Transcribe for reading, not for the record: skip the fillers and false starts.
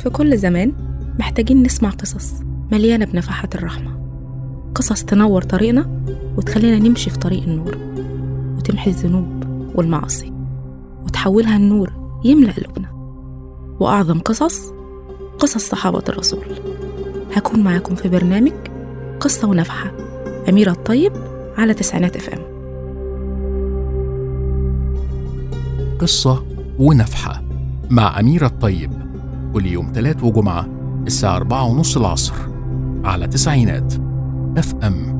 في كل زمان محتاجين نسمع قصص مليانة بنفحات الرحمة، قصص تنور طريقنا وتخلينا نمشي في طريق النور، وتمحي الذنوب والمعاصي وتحولها النور يملأ قلوبنا. وأعظم قصص صحابة الرسول. هكون معاكم في برنامج قصة ونفحة، أميرة الطيب، على 90 FM. قصة ونفحة مع أميرة الطيب، كل يوم 3 وجمعة الساعة 4:30 العصر على 90 FM.